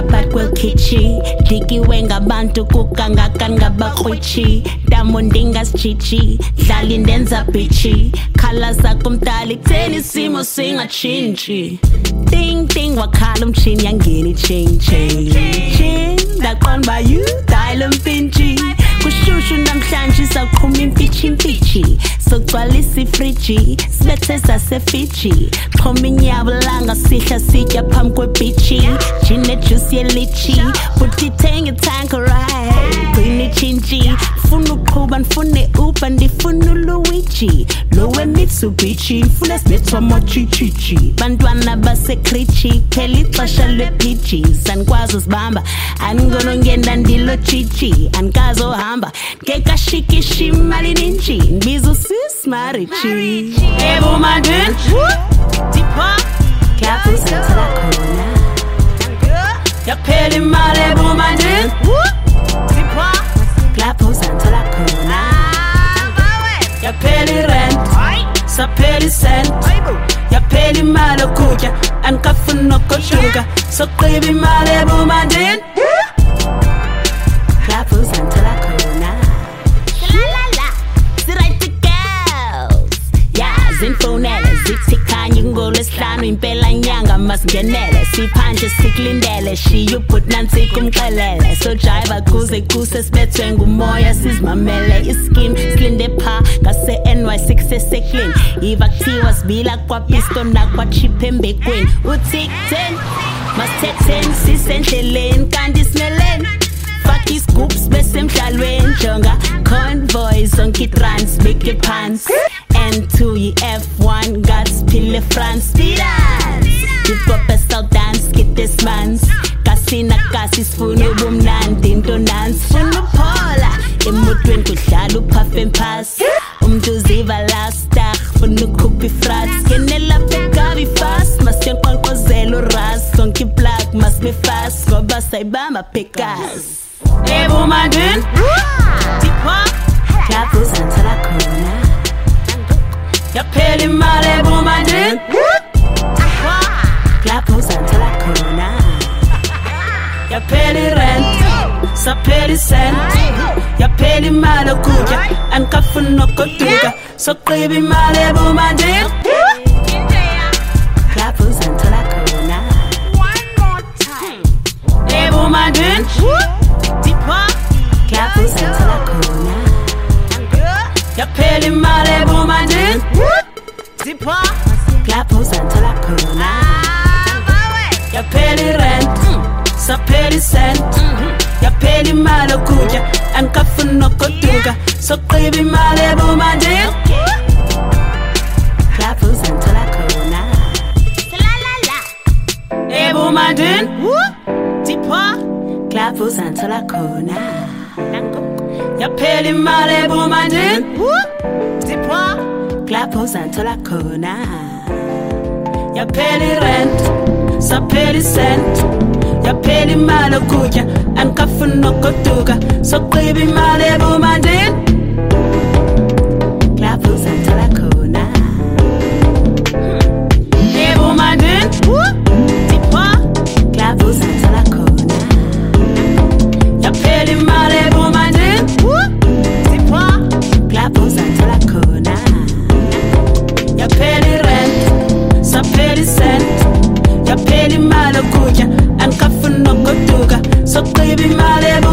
but kwelkhichi dikiwe ngabantu kukangaka ngabakhwichi damondingas chichi dlala indenza bichi khala zakho mdali kutheni isimo singachintshi ding ding wakhala umchini yangeni ching ching ching ndaqonda you dial mpintshi kushushu namhlanje saqhuma impichi sogcwalisa ifriji sibethe sasefiji xhoma inyabulanga sihla sitya phambi kwebichi jine juice yelichi futhi thenga itanka right kwini chinchi funa uqhuba ndifune uber ndifuna uluigi lowe Mitsubishi funa sibetha machichichi bantwana basekrichi phela ixesha lepgs anikwazi uzibamba angingonongena ndilo chichi anikazohamba ngekashikishi imali ninji ndibiza usismarichi ebumandini tipha kyaphuzela khona yaphela imali ebumandini tipha kyaphuzela khona yaphela irent saphela isent yaphela imali okutya anikafuna ukoshuka soqiba imali ebumandini kyaphuzela khona zinfonele zithikanye ngolwesihlanu impela nyanga masingenele siphanje sikulindele shiyo but nansi kumxelele so jive kuze kuse sibethwe ngumoya sizimamele iskim silinde pha ngase NY6 eseklin iva kuthiwa sibila kwapisto nakwachip embekweni uthi 10 masithe sisendleleni kanti simeleni fuck these scoops besemdlalweni jonga convoys zonke trans big pants N2 F1 Godspille France dance hip hop style dance get this man's kasina kasi sifuna ubumnandi into dance funa uphola emotweni kudlala upuff and pass umduziva last dag funa ukhupha ifrats kenela bekabi fast masiyanqonqozela uras zonke black must be fast ngoba sayibamba pekas ebumandini tipha kyaphuzela khona yaphela imali ebumandini kyaphuzela khona yaphela irent saphela isent yaphela imali okutya anikafuna ukoduka soqiba imali ebumandini kyaphuzela khona ebumandini tipha kyaphuzela khona yaphela imali ebumandini tipha kyaphuzela khona yaphela irent saphela isent yaphela imali okutya anikafuna ukoduka soqiba imali ebumandini kyaphuzela khona ebumandini tipha kyaphuzela khona yaphela imali ebumandini tipha kyaphuzela khona yaphela irent saphela isent yaphela imali okutya anikafuna ukoduka soqiba imali ebumandini kyaphuzela khona ebumandini tipha kyaphuzela khona yaphela imali ebumandini tipha kyaphuzela khona yaphela irent saphela isent yaphela imali okutya anikafuna ukoduka soqiba imali